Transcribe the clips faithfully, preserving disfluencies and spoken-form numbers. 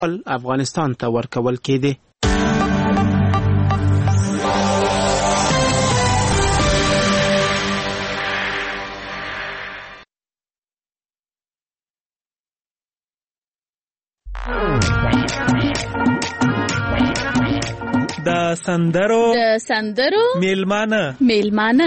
افغانستان ته ورکول کېدې. د سندرو د سندرو میلمانه میلمانه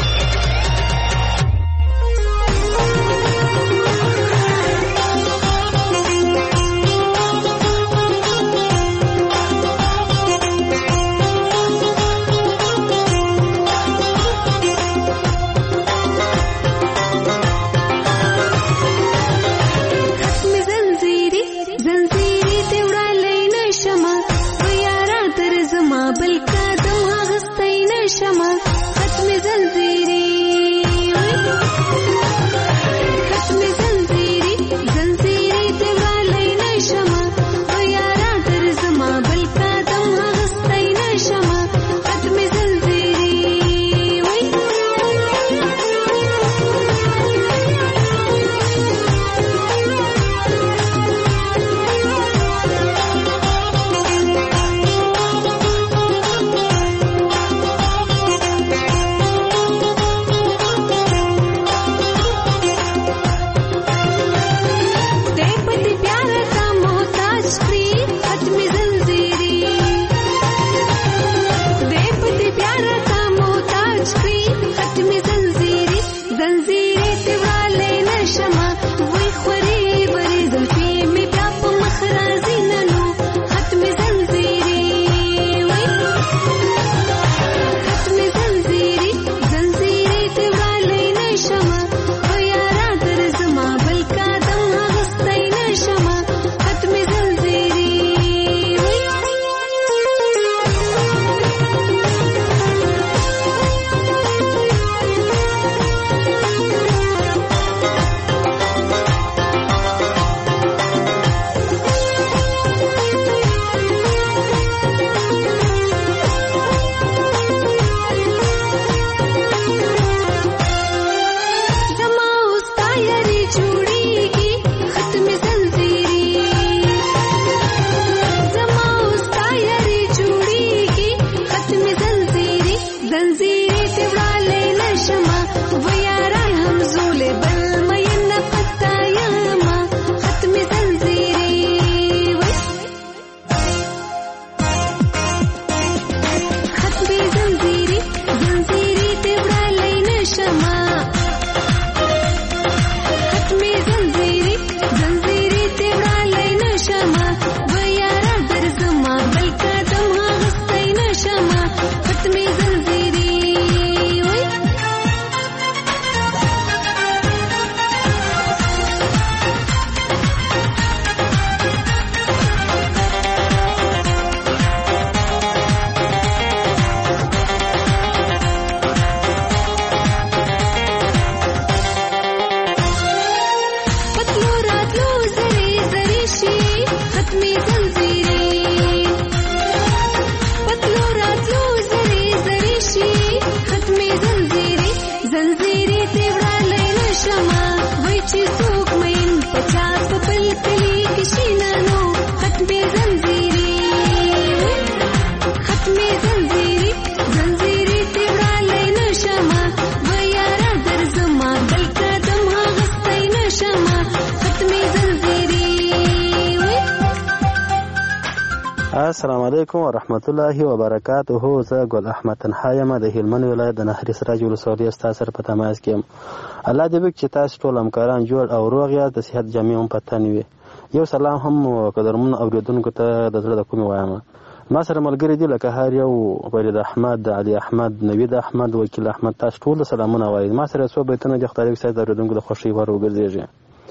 السلام علیکم ورحمت الله وبرکاته. زه ګل احمد تنها یم د هلمند ولایت د نهري سراج ولسوالۍ ستا سره په تماس کې یم. الله دې وکړي چې تاسو ټول همکاران جوړ او روغ یاست، د صحت جامې هم په تن وي. یو سلام هم قدرمنو اورېدونکو ته د زړه د کومې وایم. ما سره ملګري دي لکه هر یو فرید احمد، علي احمد، نوید احمد، وکیل احمد. تاسو ټول سلامونه وایي. ما سره څو بیتونه د خدای صاحب د اورېدونکو د خوښۍ ور وګرځېږي.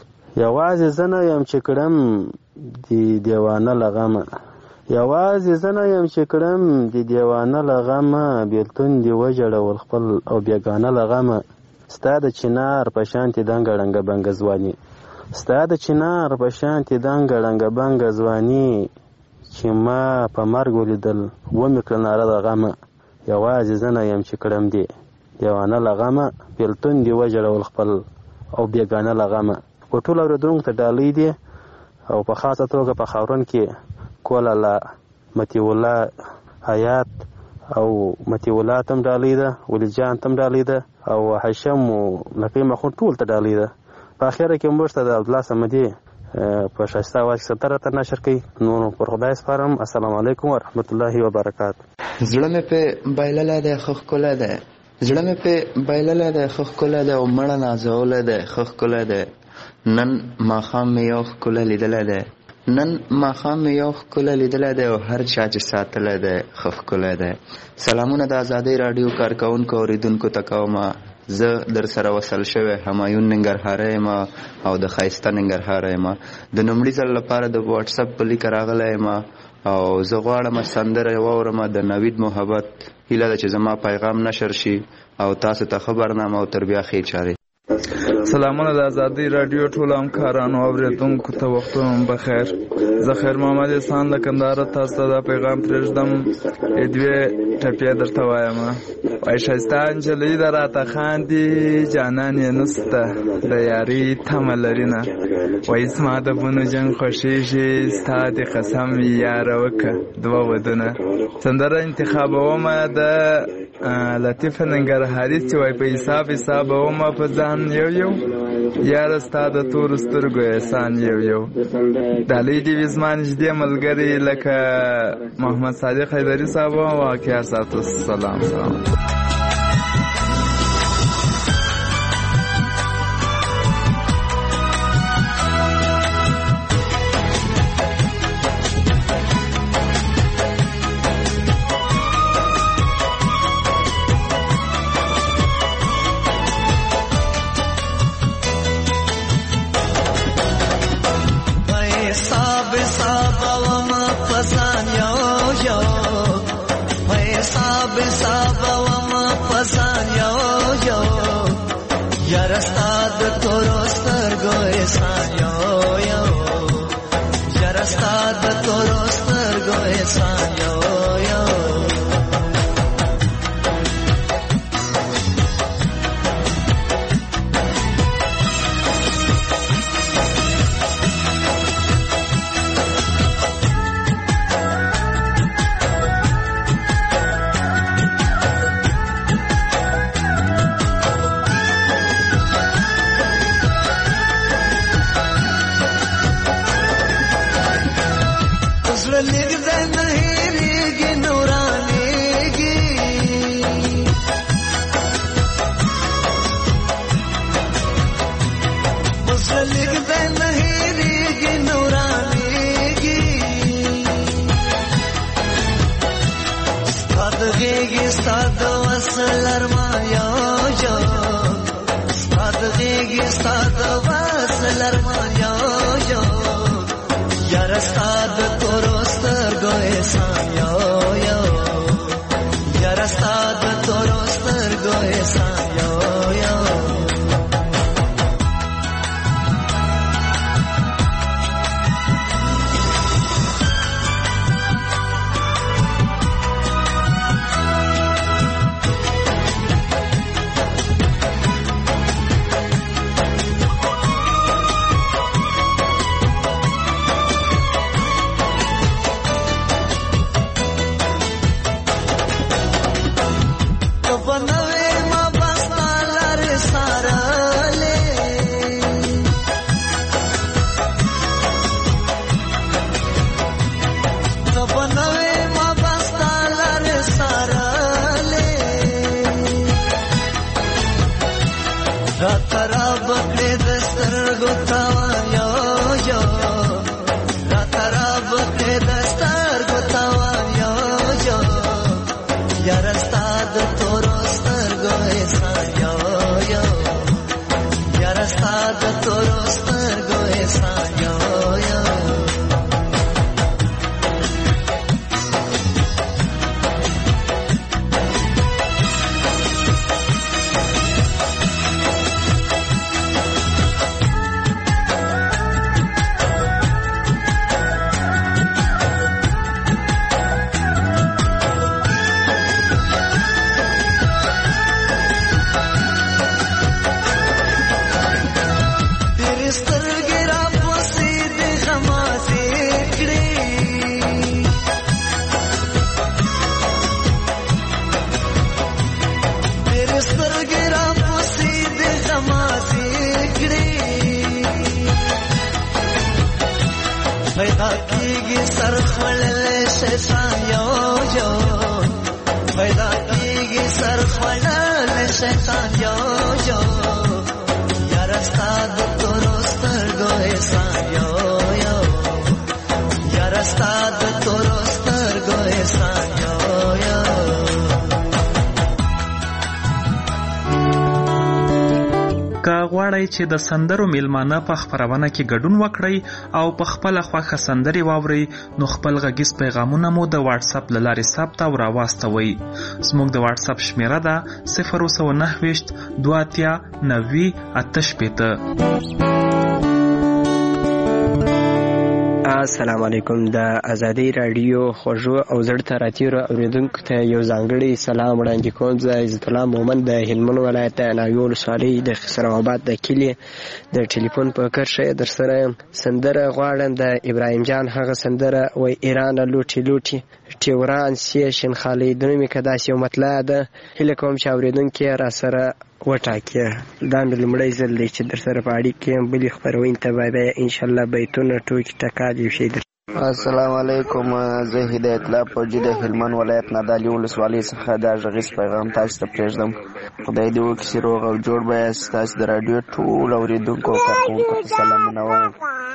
یوازې زه نه یم چې کړم د دیوانه له غمه، یوازې زه نه یم چې کړم د دیوانه له غمه، بېلتون دې وژړول خپل او بېګانه له غمه. ستا د چنار په شانتې دنګه ړنګه بنګه ځواني، ستا د چنار په شانتې دنګه ړنګه بنګه ځواني، چې ما په مرګ ولیدل ومې کړه ناره د غمه. یوازې زه نه یم چې کړم دې دیوانه له غمه، بېلتون دې وژړول خپل او بېګانه له غمه. په ټولو اورېدونکو ته ډالۍ دي او په خاصه توګه په خاورن کې کول الله متی الله حیات او متی الله تم ډالۍ ده، ولی جان تم ډالۍ ده او هشم او نقی مخون ټول ته ډالۍ ده. په اخره کې موږ ته د عبدالله صمدي په شایسته اواز کې ستره ته نشر کوي. نو پر خدای سپارم. السلام علیکم ورحمت الله وبرکاته. زړه مې په بایلله ده خو ښکلی ده، زړه مې په بایلله ده خو ښکلی ده او مړه نازولی ده خو ښکلی ده. نن ماښام مې یو ښکلی لیدلی ده، نن ماښام مې یو ښکلی لیدلی دی او هر چا چې ساتلی دی ښه ښکلی دی. سلامونه د ازادۍ راډیو کارکوونکو اورېدونکو ته کومه. زه در سره وصل شوی همایون ننګرهاری یم او د ښایسته ننګرهاره یم. د لومړي ځل لپاره د واټساپ په لیکه راغلی یم او زه غواړم سندره واورم د نوید محبت. هیله ده چې زما پیغام نشر شي او تاسو ته ښه برنامه او تر بیا ښې چارې. سلامونه د ازادۍ راډیو ټولو همکارانو اورېدونکو ته وختونه بخیر. زه خیر محمد احسان له کندهاره تاسو ته دا پیغام پرېږدم. دوې ټپې درته وایم. وایي ښایسته نجلۍ ده راته خاندي، جانان یې نسته د یارۍ تمه لري نه. وایي زما د بونو جنګ خوښېږي، ستا د قسم یاره وکړه دوه ودونه. سندره انتخابومه د لطیفه ننګرهاري چې وایي په حساب حسابومه په ځان یو یو، یاره ستا د تورو سترګو احسان یو یو. ډالۍ دې وي زما نږدې ملګري لکه محمد صادق حیدري صاحب او واقعه ساتو. سلام سلام. کیږي سر خړلې شیطان یو یو پیدا کیږي سر خړلې شیطان یو یو یار استاد تورستر ګوې سان یو یو یار استاد تورستر ګوې سان یو یو که غواړئ چې د سندرو میلمانه په خپرونه کې ګډون وکړئ او په خپله خوښه سندرې واورئ نو خپل غږیز پیغامونه مو د واتساپ له لارې ثبت او راواستوئ. زموږ د واتساپ شمیره ده صفر سوه نهه ویشت دوه اتیا نوي اته شپېته. السلام علیکم. د ازادي رادیو خوږو او زړه ته راتیرو اورېدونکو ته یو ځانګړی سلام وړاندې کوم. زه عزت الله مومن د هلمند ولایت د ناوې ولسوالۍ د خسرو آباد د کلي د ټلیفون په کرښه در سره یم. سندره غواړم د ابراهیم جان هغه سندره وای ایران لوټي لوټي ټیوران سی شنخالي د نومې که داسې یو مطلع ده. هیله کوم چې اورېدونکي را سره وټاکي. دا مې لومړی ځل دی چې در سره په اړیکې یم. بلې خپرونې ته به بیا انشاءالله بیتونه ټوکې ټکال یو شی در. السلام علیکم. زه هدایت الله فوجي د هلمند ولایت نادعلي ولسوالۍ څخه دا غږیز پیغام تاسو ته پرېږدم. خدای دې وکړي چې روغ او جوړ به یاست. تاسو د راډیو ټول اورېدونکو او کارکوونکو ته سلامونه وایم.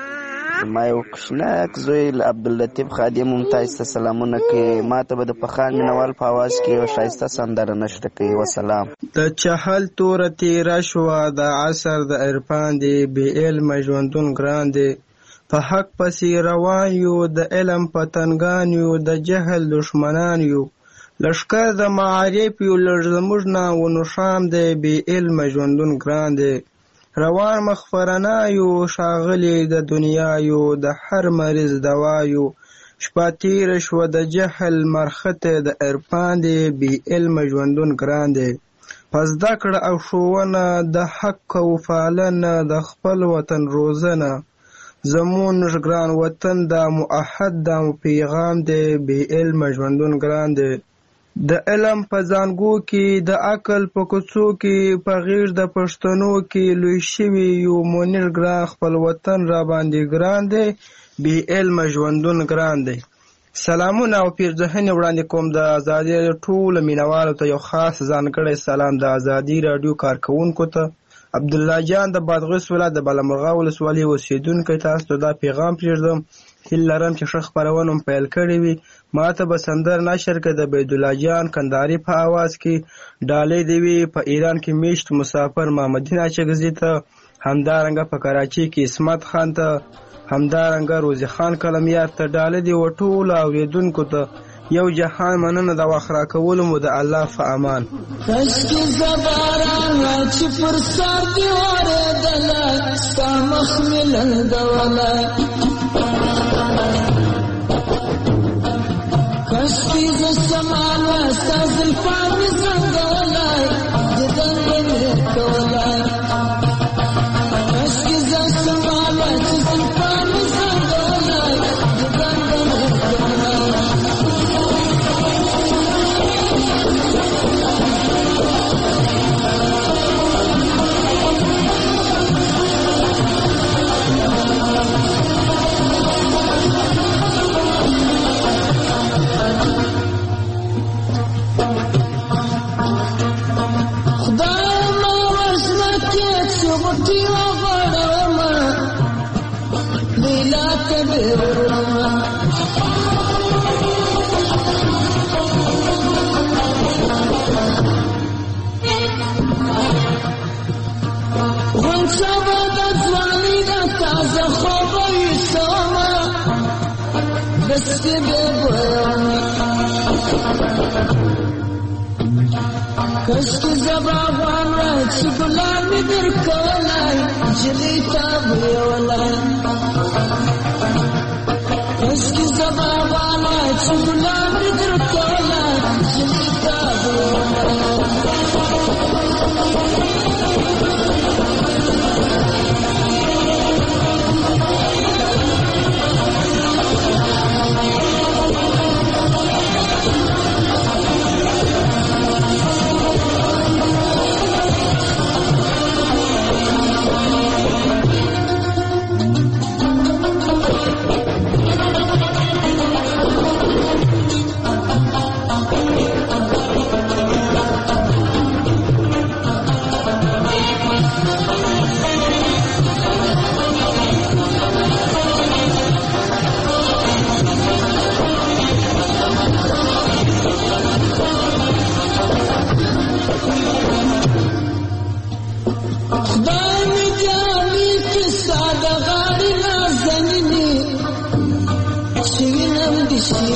ما یو کوچنک زوی عبداللطیف خادم هم تاسو ته سلامونه کوي. ما ته به د پخان مینوال په آواز کې یو ښایسته سندره نشته کوي. وسلام. د چهل توره تېره شوه د عصر د عرفان دی بې علمه ژوندون ګران دی په حق پسې روان یو د علم پتنګان یو د جهل دشمنان یو لښکر د معارف یو لږ زموږ نه ونوشام دی بې علمه ژوندون ګران دی روان مخفرنا یو ښاغلي د دنیا یو د هر مریض دوا یو شپه تېره شوه د جهل مرخته د عرفان دی بې علمه ژوندون ګران دی په زده کړه او ښوونه د حق او پالنه د خپل وطن روزنه زمون ګران وطن دا معهد دا پیغام دی بې علمه ژوندون ګران دی د علم په زانګو کې د عقل په کوڅو کې په غیږ د پښتنو کې لوی شوي یو منیر ګران خپل وطن را باندې ګران دی بې علمه ژوندون ګران دی. سلامونه او پیرزهنې وړاندې کوم د ازادي ټولو مینوالو ته یو خاص ځانګړی سلام د ازادي راډیو کارکوونکو ته. عبدالله جان د بادغیس ولایت د بالامرغه ولسوالۍ اوسېدونکی تاسو ته دا پیغام پرېږدم. هیله لرم چې ښه خپرونه مو پیل کړې وي. ما ته به سندر نشر که د بیدالله جان کندهاري په آواز کې ډالۍ دې وي. په ایران کې میشت مسافر محمدین اچکزي ته، همدارنګه په کراچۍ کې اسمت خان ته، همدارنګه روزي خان کلمیار ته ډالۍ دې و ټولو اورېدونکو ته. یو جهان مننه د وخت راکولو مو د الله په امان. کشکې زبارانه چې پر سر دې اورېدله ستا مخ مې لنګولی کشکې زه شماله ستا زلفان مې زنګولی دیدن به مې کولی کشکې زه شماله چې زلفان مې زنګولی دیدن به مې کولی کشکې زبابان را چې ګلان مې در کولی جلۍ ته بویولی کشکې زبابان را چې ګلان مې در کولی جلۍ ته بویولی دویم دشي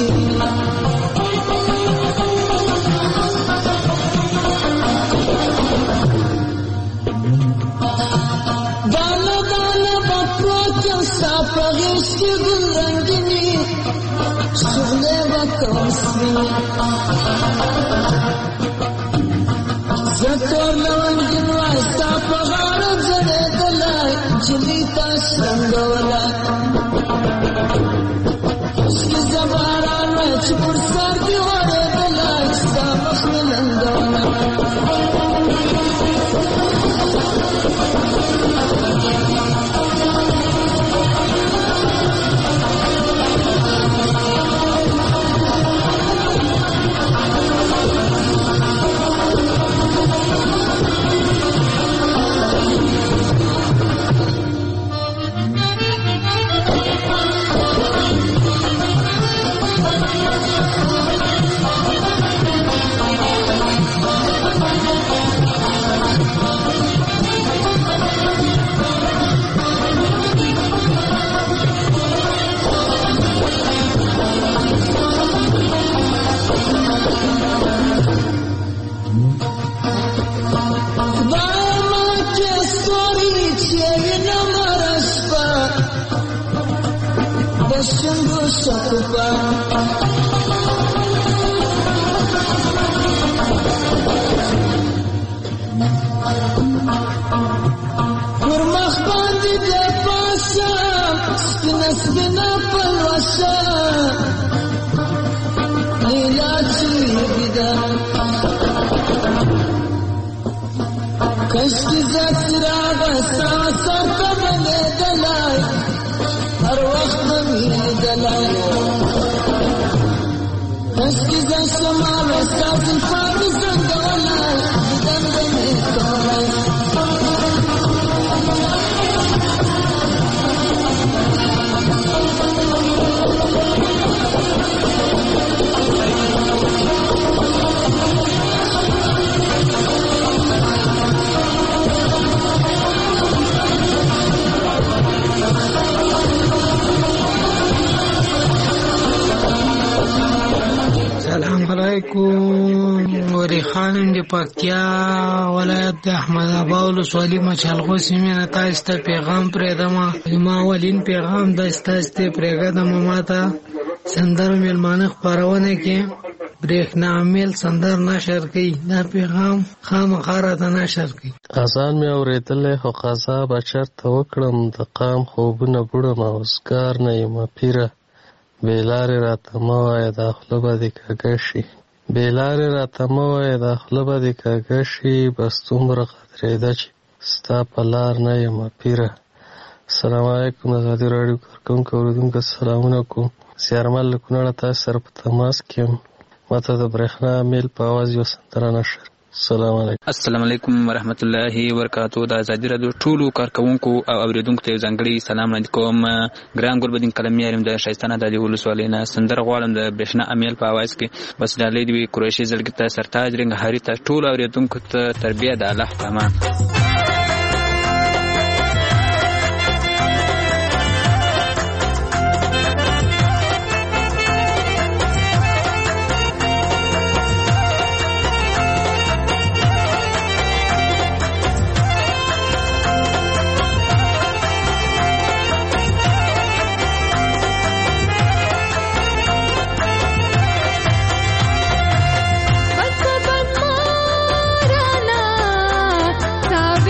دانا دانا بپروتم ستا غیش کی گل رنگینی شغله بکم سوینی زکر لونگین وای ستا غارب زده دلای جلی تا شرنگولای عشق زباران میں چپر سر دیوارے دلای ستا مخملندولای कश्ती जसरा बसा सर बने दलाई हर वक्त मेरे दलाई कश्ती जसमा बसा सिफात संगोला दंड में तोलाई علیکم وری خانم دی پکتیا ولایت د احمد آباد ولسوالۍ مچالغو سیمې نه تاسو ته پیغام پرېږدم. زما اولین پیغام د تاسو ته پرېږدم ماته سندرو میلمانه خپرونه کې برېښنا میل سندر نشر کوي. دا پیغام خامخا راته نشر کوي. اذان مې اورېدلی خو قضا به چېرته وکړم د قام خوبونه بوړم اوزګار نه یم پیره بې لارې راته مه وایه دا خوله به دې کږه شي بې لارې راته مه وایه دا خوله به دې کږه شي بس دومره قدرېده چې ستا په لار نه یم پیره. السلام علیکم. ازادي راډیو کارکوونکو اورېدونکو سلامونه کوم. زیارمل له کونړه تاسو سره په تماس کې یم. ماته د برېښنا میل په اواز یو سندره نشر. السلام علیکم. السلام علیکم ورحمت الله وبرکاتو. د ازادي راډیو ټولو کارکوونکو او اوریدونکو ته ځانګړی سلام وړاندې کوم. ګران ګلبدین قلمي یم د شایستانه د ولسوالۍ نه سندره غواړم د برېښنا امیل په اواز کې. بس ډالۍ دی قریشي زړګي ته سرتاج رنګ هری ته ټول اوریدونکو ته تربیه د الله پامان. Bye.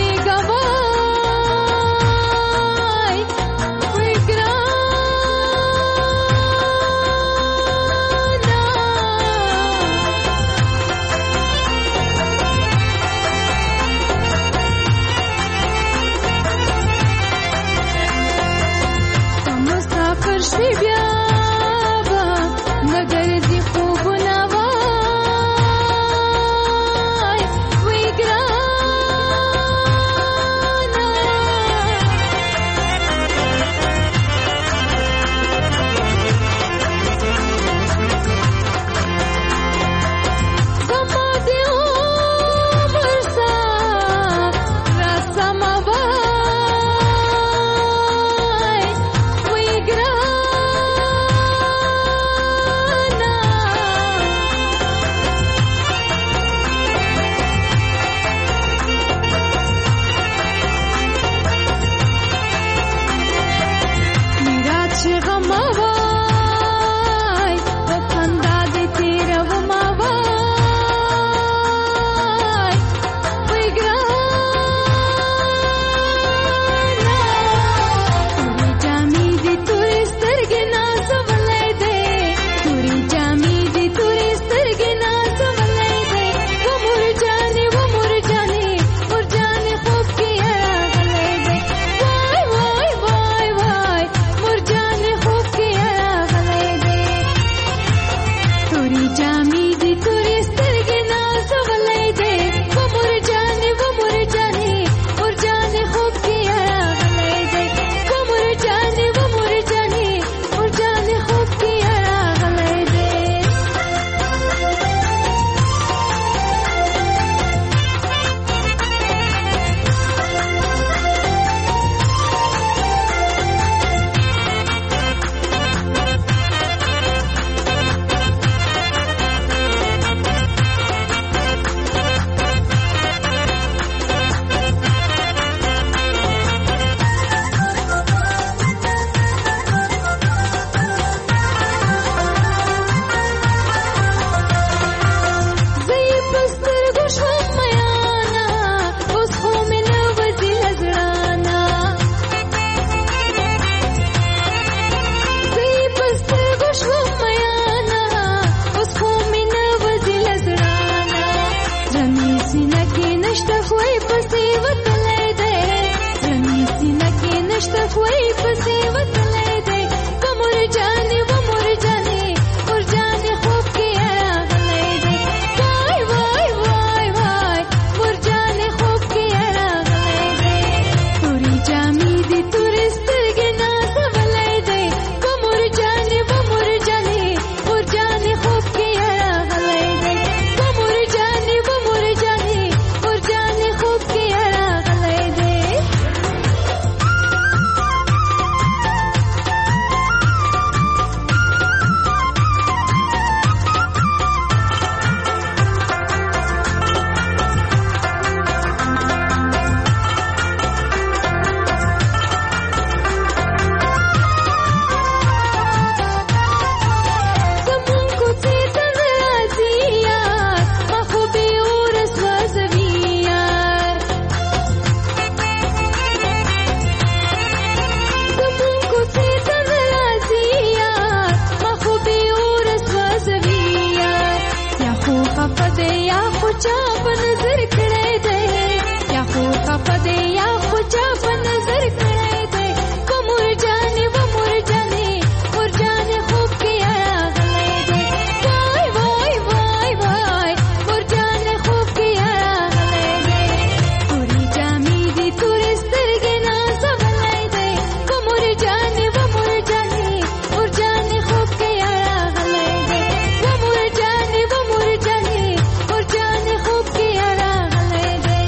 خفه دی یا خو چا په نظر کړی دی په مور جانې و مور جانې مور جانې خوب کې راغلی دی وای وای وای وای مور جانې خوب کې راغلی دی تورې جامې دي تورې سترګې نازولی دی په مور جانې و مور جانې مور جانې خوب کې راغلی دی و مور جانې و مور جانې مور جانې خوب کې راغلی دی.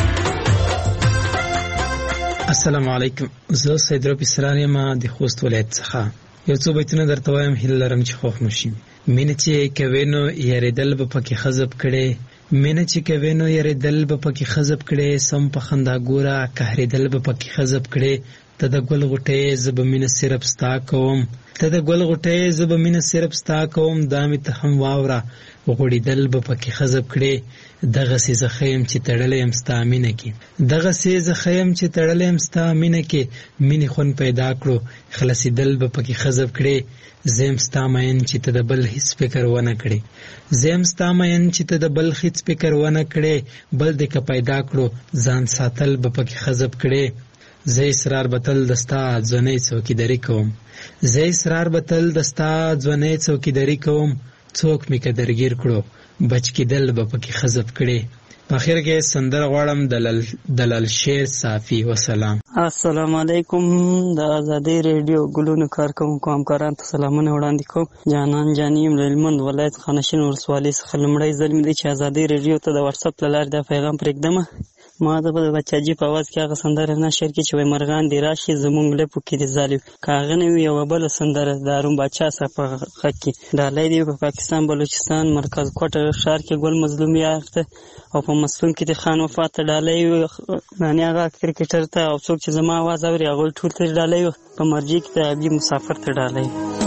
السلام علیکم. زه سید رب اسرار یم د خوست ولایت څخه. یو څو بیتونه درته وایم، هیله لرم چې خوښ مو شي. مینه چې کوې نو یارېدل به پکې خزب کړې، مینه چې کوې نو یارېدل به پکې خزب کړې، سم په خندا ګوره قهرېدل به پکې خزب کړې. ته د ګل غوټۍ زه به مینه صرف ستا کوم، ته د ګل غوټۍ زه به مینه صرف ستا کوم، دا مې ته هم واوره غوړېدل به پکې خزب کړې. دغسې زه ښه یم چې تړلی یم ستا مینه کې، دغسې زه ښه یم چې تړلی یم ستا مینه کې، مینې خوند پیدا کړو خلاصېدل به پکې خزب کړې. زه یم ستا مین چې ته د بل هېڅ فکر ونه کړې، زه یم ستا مین چې ته د بل هېڅ فکر ونه کړې، بل دې که پیدا کړو ځان ساتل به پکې خزب کړې. زه اصرار به تل د ستا ځوانۍ څوکیداري کوم، زه اصرار به تل د ستا ځوانۍ څوکیداري کوم، څوک مې که درګیر کړو بچ کېدل به پکې خزب کړې. په اخر کې سندره غواړم د لال شیر صافي. وسلام. السلام علیکم. د ازادۍ ریډیو ګلونو کارکوونکو همکارانو ته سلامونه وړاندې کوم. جانان جاني یم له هلمند ولایت خانشین ولسوالۍ څخه. لومړی ځل مې دی چې ازادۍ ریډیو ته د واتساپ له لارې دا پیغام پرېږدمه. ما د بچاجي په اواز کې هغه سندره نشر کړي چې وایي مرغان دې راشي زموږ لپو کې دې ظالم، که هغه نه وي یوه بله سندره د هارون باچا سره په غږ کې. ډالۍ دی په پاکستان بلوچستان مرکز کوټه ښار کې ګل مظلوم یار ته، او په مستون کې د خان وفات ته ډالۍ وي، ناني هغه کرکټر ته، او څوک چې زما اواز اوري هغوی ټول ته ډالۍ وي. په مرجې کې د ابي مسافر ته ډالۍ.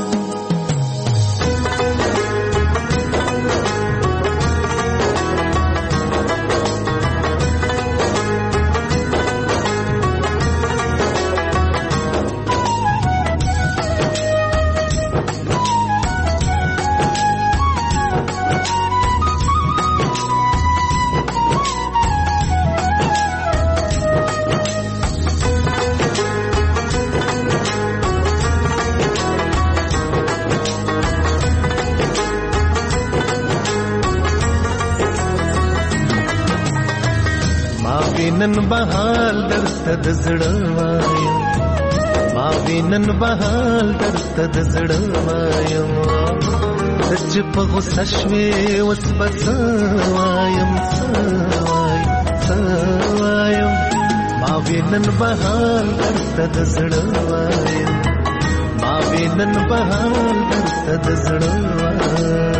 نن بهال درته د زړه وایم، ما وینن بهال درته د زړه وایم، ته چې په غوسه شوې اوس به څه وایم څه وایم څه وایم، ما وینن بهال درته د زړه وایم، ما وینن بهال درته د زړه وایم.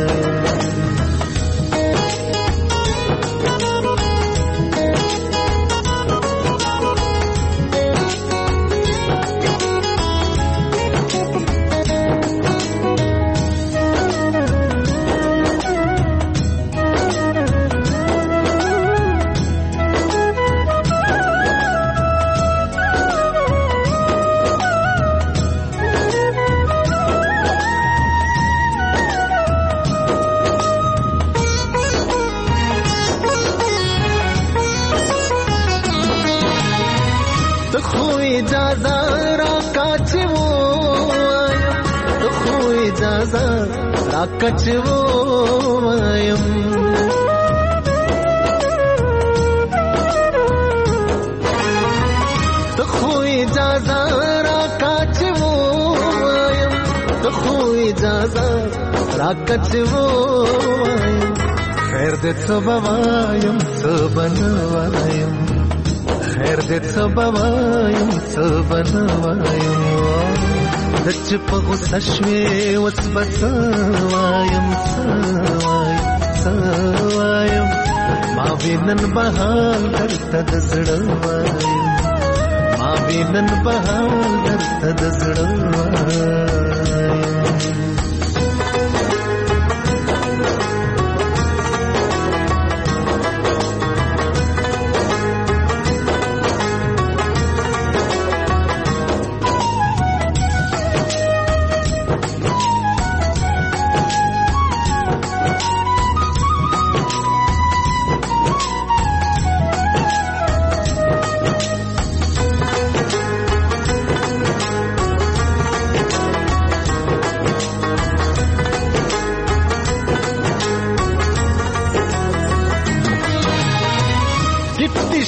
کچو وایم ته خو اجازه را کچو وایم، ته خو اجازه را کچو وایم، خیر دې څه به وایم څه به نه وایم، خیر دې څه به وایم څه به نه وایم، د چې په غوسه شوې اوس به څه وایم څه وایم څه وایم، ما وینن بهال درته د زړه وایم، ما وینن بهال درته د زړه وایم.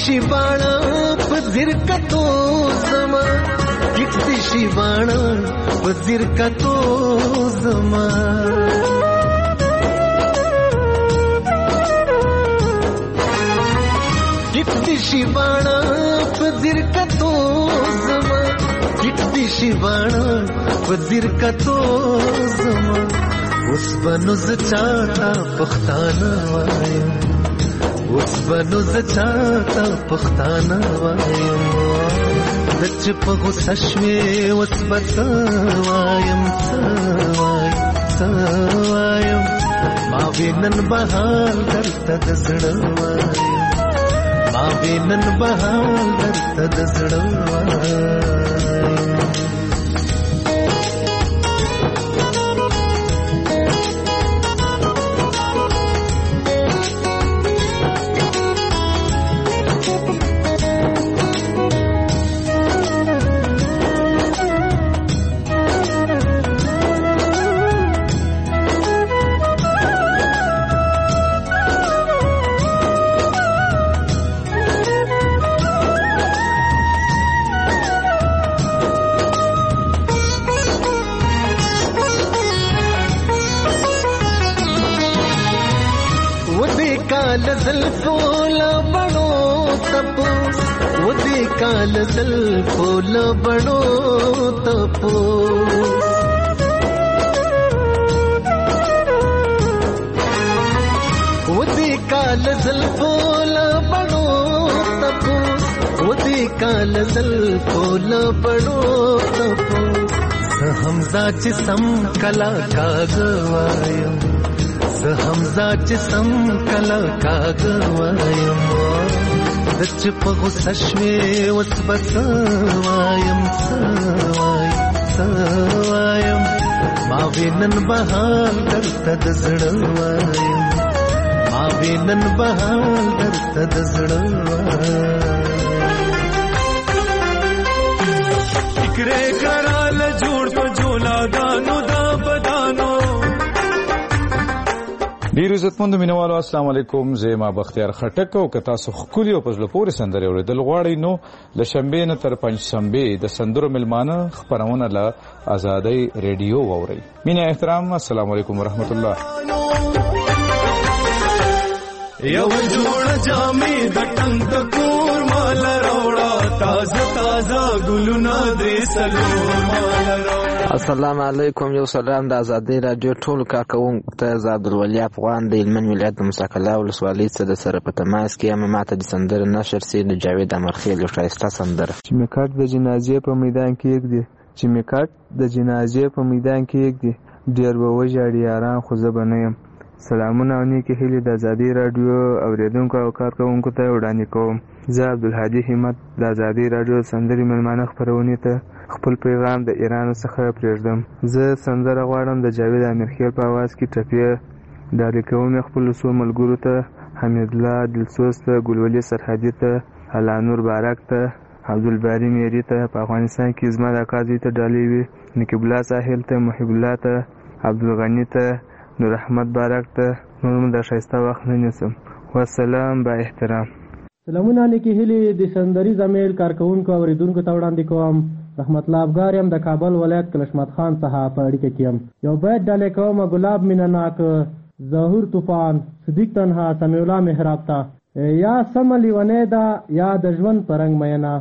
شي باڼه په ځیر کتو زما ټیټ دي شي باڼه په ځیر کتو زما ټیټ دي شي باڼه په ځیر کتو زما ټیټ دي شي باڼه په ځیر کتو زما اوس بنو ز چاته پښتانه وایم اوس بنو ز چاته پښتانه وایم د چې په غوسه شوې اوس به څه وایم څه وایم څه وایم ما وې نن بهار درته د زړه وایم ما وې نن بهار درته د زړه وایم زلفو لبڑو تپوس ودی کال زلفو لبڑو تپوس ودی کال زلفو لبڑو تپوس ودی کال زلفو لبڑو تپوس حمزہ جسم کلا کاغوایم حمزہ جسم کلا کاغوایم د چې په غوسه شوې اوس به څه وایم څه وایم څه وایم ما وې نن بهار درته د زړه وایم ما وې نن بهار درته د زړه وایم فکرې کراله جوړ په جولاګانو دا بدانو ډیر عزتمند مینوالو السلام علیکم زه ما بختیار خټک او که تاسو خولي او پزله پورې سندرې اورېدل غواړئ نو له شنبې نه تر پنجشنبې د سندرو ملمانه خپرونه له آزادۍ ریډیو واورئ مینه احترام السلام علیکم ورحمت الله یو جوړ جامې د ټنګ کور مال راوړه تازه تازه ګلونه دې سلام مال راوړه السلام علیکم یو سلام د آزادۍ رادیو ټول کارکوونکو ته زه عبدالولي افغان د هلمند ولایت د موسی قلعه ولسوالۍ څخه د سره په تماس کې یم ماته د سندرې نشر سي د جاوید امرخیل یو ښایسته سندره چې مې کټ د جنازې په میدان کې یږدي چې مې کټ د جنازې په میدان کې یږدي ډېر به وژاړي یاران خو زه به نه یم سلامونه او نیکې هیلې د آزادۍ راډیو اورېدونکو او کارکوونکو ته وړاندې کوم زه عبدالهادي همت د آزادۍ راډیو سندرې مېلمانه خپرونې ته خپل پیغام د ایرانو څخه پرېږدم زه سندره غواړم د جاوید امیرخیل په اواز کې ټپې ډالۍ کوم یې خپلو څو ملګرو ته حمیدالله دلسوز ته ګلولي سرحدي ته الله نور بارک ته عبدالباري میري ته په افغانستان کې زما د اکا زوی ته ډالۍ وي نقیب الله ساحل ته محب الله ته عبدالغني ته نور احمد بارک ته نور مو د ښایسته وخت نه نیسم والسلام با احترام سلامونه نیکې هیلې د سندري زمیل کارکوونکو اورېدونکو ته وړاندې کوم رحمت الله افګار یم د کابل ولایت کلشمت خان څخه په اړیکه کې یم یو بیت ډالۍ کوم ګلاب مینه ناک ظهور طوفان صدیق تنها سمیع الله محراب ته یا سم لیونې ده یا د ژوند په رنګ میینه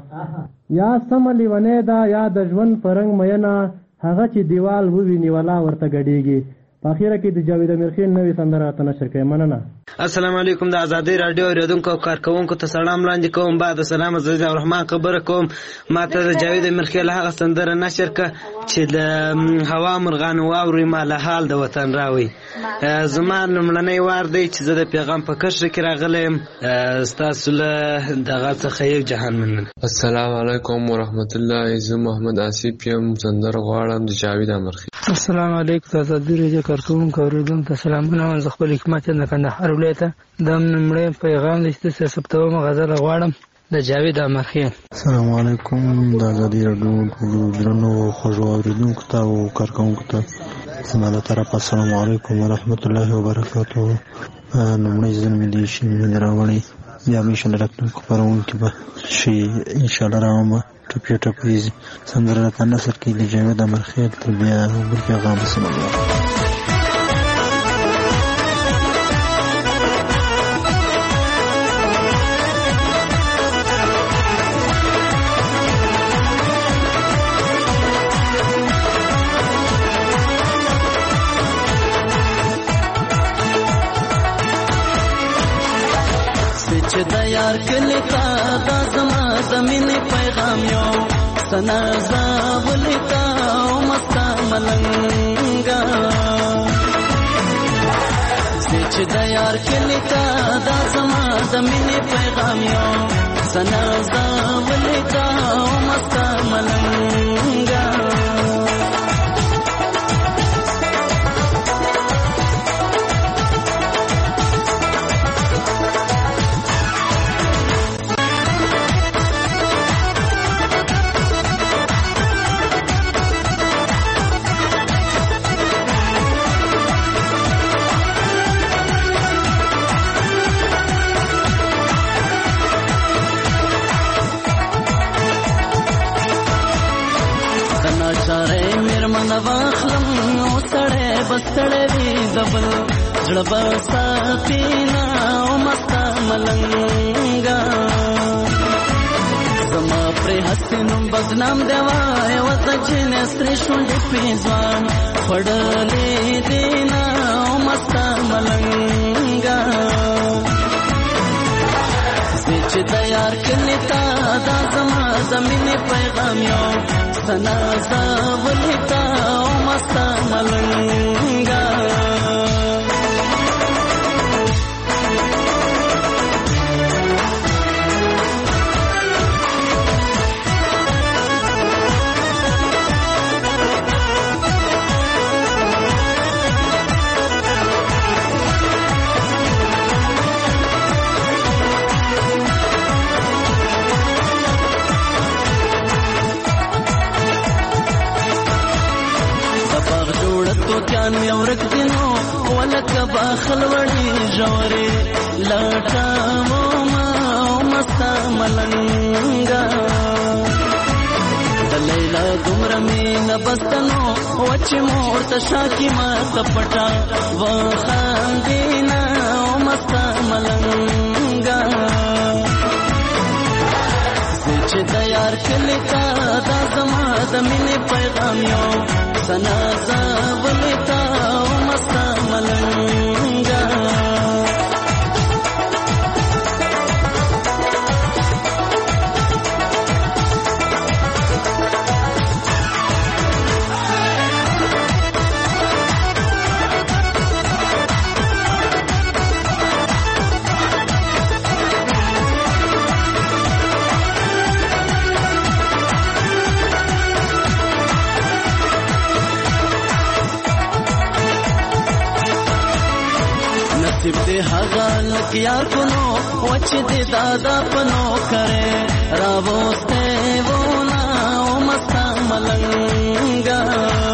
یا سم لیونې ده یا د ژوند په رنګ میینه هغه چې دیوال وویني ولا ورته ګډېږي په اخیره کې د جاوید امیرخیل نوې سندره راته نشر کوي مننه السلام علیکم د آزادۍ راډیو اورېدونکو او کارکوونکو ته سلام وړاندې کوم بعد سلام عزیز الرحمن خبره کوم ما ته د جاوید امیرخیل هغه سندره نشر کړه چې د هوا مرغانو واوري ما له حال د وطن راوي زما لومړنی وار دی چې زه د پیغام په کشر کې راغلی یم ستاسو له دغه څخه یو جهان مننه السلام علیکم ورحمت الله زه محمد آصف یم سندره غواړم د جاوید امیرخیل السلام علیکم د آزادۍ راډیو کارکوونکو اورېدونکو ته سلامونه وایم زه خپل حکمت یم د کندهار ولایت د لومړی پیغام دی چې زه ثبتوم غزله غواړم د جاوید امیرخیل السلام علیکم د آزادۍ راډیو ټولو درنو خوږو اورېدونکو ته او کارکوونکو ته زما له طرفه السلام علیکم ورحمت الله وبرکاتو لومړی ځل مې دې شي مې راوړی بیا به انشاءالله راتلونکو خپرونکو به شي انشاءالله راومه ټپې ټپې سندره راته نثر کې د جاوید امرخیل تر بیا بل پیغام بسم الله. چې د یار کلی تا دا زما د مینې پیغام یو سنا زاولی تا او مستا ملنګا چې د یار کلی تا دا زما د مینې پیغام یو سنا زاولی تا او مستا ملنګا واخلم نو سړی بستړی وي دبل زړه به ساتي نه او مستا ملنګا زما پرې هسې نوم بدنام دی وایه ورته چې نسترې شونډې پې ځوان خوړلې دي نه او مستا ملنګا زه چې د یار کلي تا دا زما د مینې پیغام یو سنا زاولی تا او مستا ملنګا کان می ورک دینو ولک باخل وړي جوړي لټا مو ما مستا ملنګا د لیلا دومره مين بستنو وچ مور ته شاکی ما کپټا و خاندینا مستا ملنګا چې د یار کلی تا دا زما د مینې پیغام یو سنا زاولی تا او مستا ملنګا نصیب دې هغه لک یار کونو وچ دې دادا پنو کرے راوسته ونا او مستا ملنګا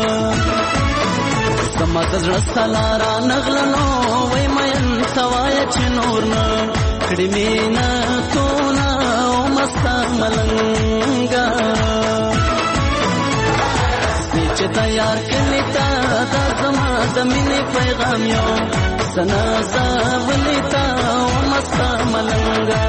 سمات رسلارا نغلنو وای مین سوای چ نور ن کړي مینا تونا او مستا ملنګا چې دا یار کلی تا دا زما د مینې پیغام یو سنا زاولی تا او مستا ملنګا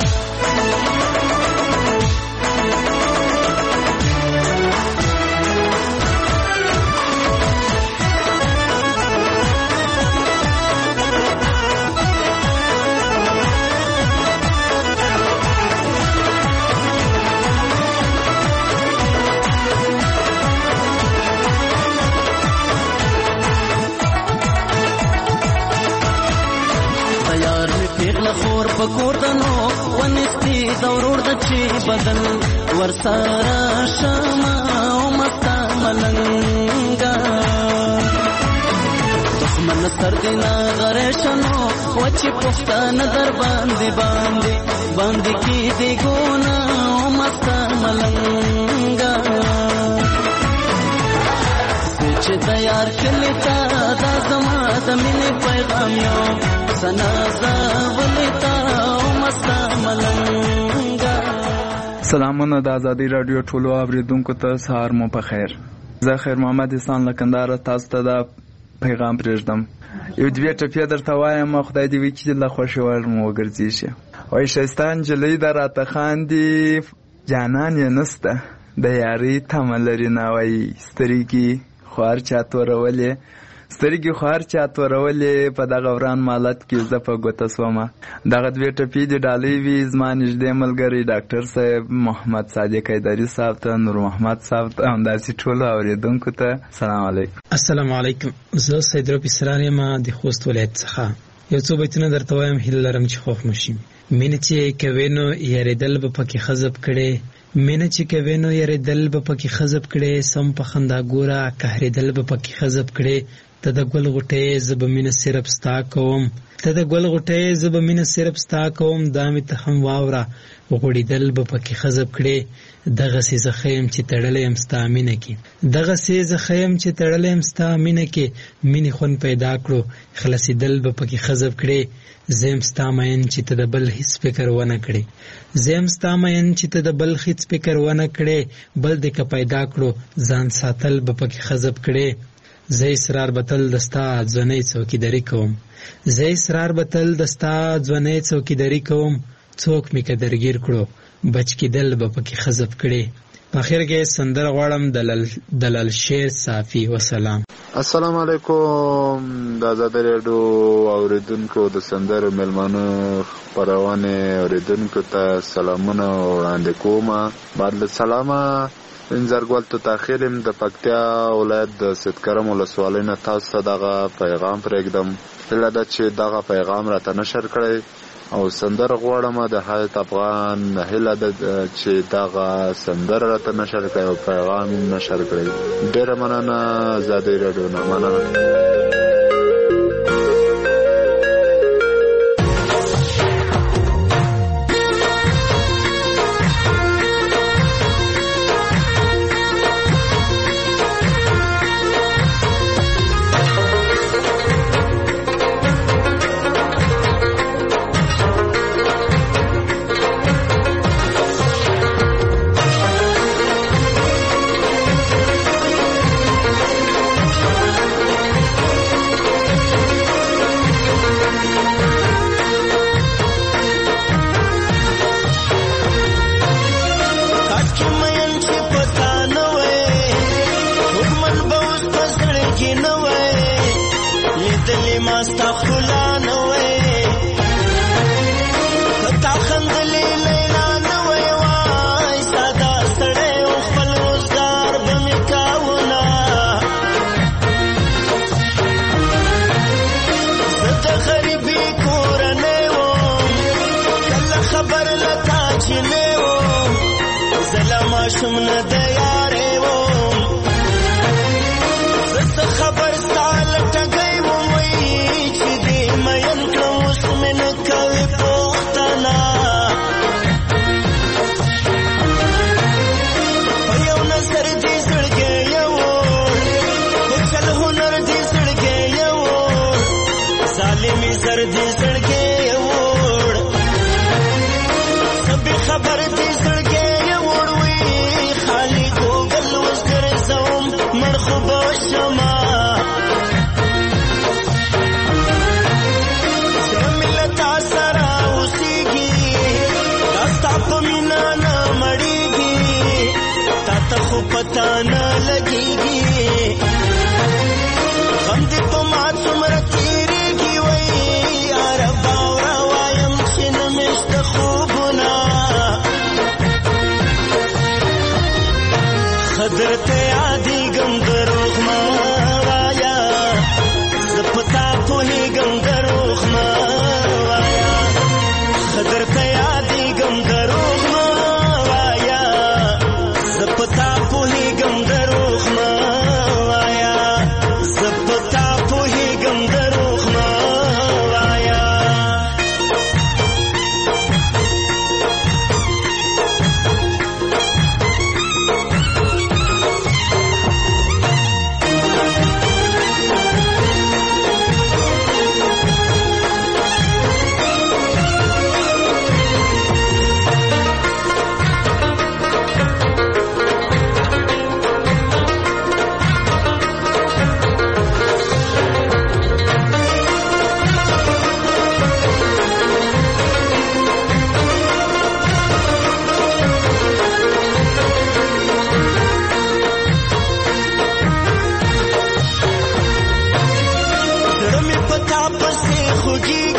خور پکور دنو ونستی دورور دچی بدل ورسارا شما او مستا ملنګا دښمن سر دینا غریشنو وچی پښتان در باندې باندې باندې کی دی ګونا او مستا ملنګا چې د یار کلی تا دا زما د مینې پیغام یو سنا زاولی تا او مستا ملنګا. سلامونه د ازادي رادیو ټولو اوریدونکو ته سهار مو په خیر. زه خیر محمد احسان له کندهاره تاسو ته دا پیغام پرېږدم. یو دوې ټپې درته وایم، خدای دې وکړي چې له خوښې وړ مو وګرځېږي. وایي ښایسته نجلۍ ده راته خاندي، جانان یې نسته، د یارۍ تمه لري نه. وایي سترګې خو هر چا تورولې، سترګې خو هر چا تورولې، په دغه وران مالت کې زه په ګوته سومه. دغه دوې ټپې دې ډالۍ وي زما نږدې ملګری ډاکټر صاحب، محمد صادق ایداري صاحب ته، نور محمد صاحب ته، همداسې ټولو اورېدونکو ته سلام علیکم. السلام علیکم. زه سیدروپ اسرار یم د خوست ولایت څخه. یو څو بیتونه درته وایم، هیله لرم چې خوښ مو شي. مینه چې کوې نو یارېدل به پکې خزب کړې، مینه چې کوې نو یارېدل به پکې خزب کړې، سم په خندا ګوره قهرېدل به پکې خزب کړې. ته د ګل غوټۍ زه به مینه صرف ستا کوم، ته د ګل غوټۍ زه به مینه صرف ستا کوم، دا مې ته هم واوره غوړېدل به پکې خزب کړې. دغسې زه ښه یم چې تړلی یم ستا مینه کې، دغسې زه ښه یم چې تړلی یم ستا مینه کې، مینې خوند پیدا کړو خلاصېدل به پکې خزب کړې. زه یم ستا مین چې ته د بل هېڅ فکر ونه کړې، زه یم ستا مین چې ته د بل هېڅ فکر ونه کړې، بل دې که پیدا کړو ځان ساتل به پکې خزب کړې. زه اصرار به تل د ستا ځوانۍ څوکیداري کوم، زه اصرار به تل د ستا ځوانۍ څوکیداري کوم، څوک مې که درګیر کړو بچ کېدل به پکې خزب کړې. په اخر کې سندره غواړم د لال شیر صافي. وسلام. السلام علیکم. د ازادي راډیو اوریدونکو د سندرو میلمانو خپرونې اوریدونکو ته سلامونه وړاندې کوم. بعد له سلامه انزرګل تو تاخیرم د پکتیا ولایت د سیدکرم ولسوالۍ نه تاسو ته دغه پیغام پرېږدم. هیله ده چې دغه پیغام راته نشر کړئ او سندره غواړم د حیات افغان هیله ده چې دغه سندره راته نشر کړئ او پیغام نشر کړئ. ډېره مننه. ازادي راډیو نه مننه. خوږي